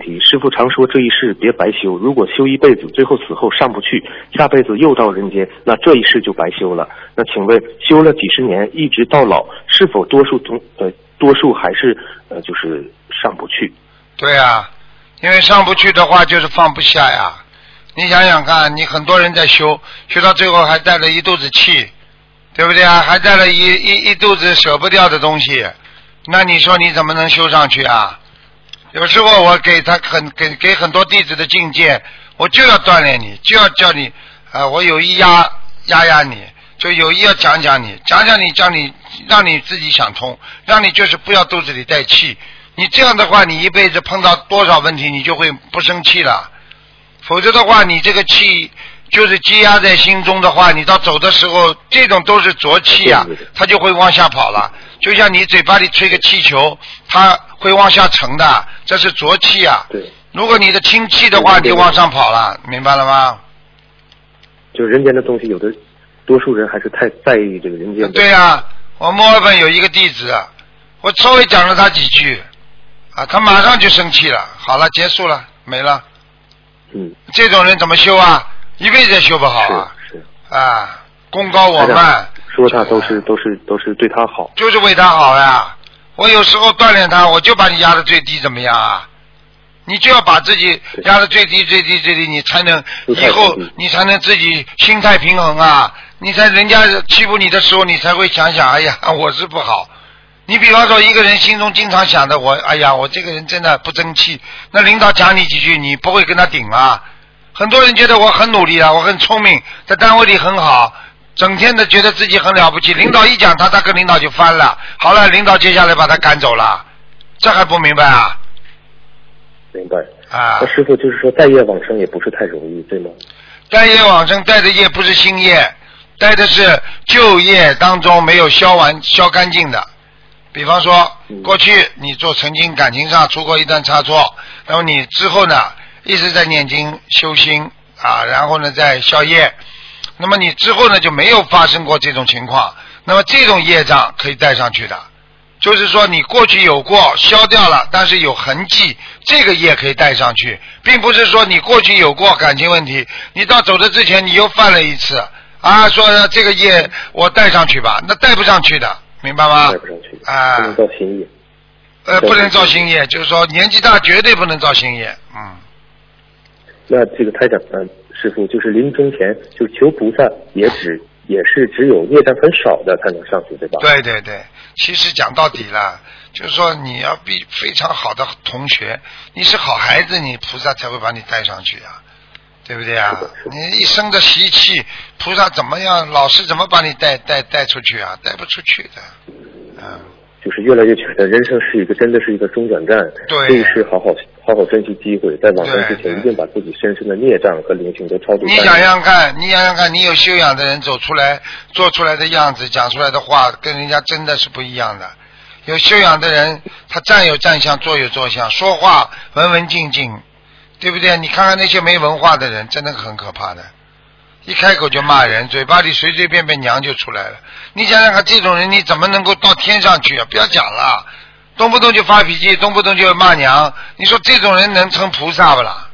题。师父常说这一世别白修，如果修一辈子，最后死后上不去，下辈子又到人间，那这一世就白修了。那请问，修了几十年，一直到老，是否多数还是就是上不去？ 对啊，因为上不去的话就是放不下呀。你想想看，你很多人在修到最后还带了一肚子气，对不对啊？还带了一肚子舍不掉的东西，那你说你怎么能修上去啊？有时候我给很多弟子的境界，我就要锻炼你，就要叫你我有意压你，就有意要讲你，让你自己想通，让你就是不要肚子里带气。你这样的话，你一辈子碰到多少问题，你就会不生气了。否则的话，你这个气就是积压在心中的话，你到走的时候，这种都是浊气啊，它就会往下跑了。就像你嘴巴里吹个气球，它会往下沉的，这是浊气啊。 对。 如果你的清气的话，你就往上跑了，明白了吗？ 就人间的东西，有的多数人还是太在意这个人间的。 对啊，我墨尔本有一个弟子，我稍微讲了他几句，他马上就生气了。好了，结束了，没了。这种人怎么修啊？一辈子也修不好啊！ 是功高我慢， 说他都是对他好， 就是为他好呀。我有时候锻炼他，我就把你压得最低，怎么样啊？你就要把自己压得最低，你才能以后你才能自己心态平衡啊！你才人家欺负你的时候，你才会想想，哎呀，我是不好。你比方说一个人心中经常想的哎呀，我这个人真的不争气，那领导讲你几句，你不会跟他顶啊。很多人觉得我很努力啊，我很聪明，在单位里很好，整天的觉得自己很了不起，领导一讲他跟领导就翻了，好了，领导接下来把他赶走了，这还不明白啊？ 明白啊。那师父就是说带业往生也不是太容易，对吗？ 带业往生带的业不是新业，带的是旧业当中没有消干净的。比方说过去你曾经感情上出过一段差错，那么你之后呢一直在念经修心然后呢在消业，那么你之后呢就没有发生过这种情况，那么这种业障可以带上去的，就是说你过去有过消掉了，但是有痕迹，这个业可以带上去，并不是说你过去有过感情问题，你到走的之前你又犯了一次说这个业我带上去吧，那带不上去的，明白吗？ 带不上去不能造新业。 不能造新业，就是说年纪大绝对不能造新业。 那这个台长师父就是临终前就求菩萨也是只有业障很少的才能上去，对吧？ 对，其实讲到底了，就是说你要非常好的同学，你是好孩子，你菩萨才会把你带上去啊，对不对啊？你一生的习气，菩萨怎么样，老师怎么把你带出去啊？带不出去的。 就是越来越觉得人生真的是一个中转站， 对， 这是好好珍惜机会，在往生之前一定把自己身上的孽障和灵性都超度。 你想想看，你有修养的人走出来做出来的样子，讲出来的话，跟人家真的是不一样的。有修养的人，他站有站相，坐有坐相，说话文文静静，对不对？你看看那些没文化的人，真的很可怕的。一开口就骂人，嘴巴里随随便便娘就出来了。你想想看，这种人你怎么能够到天上去啊？不要讲了，动不动就发脾气，动不动就骂娘，你说这种人能成菩萨不啦？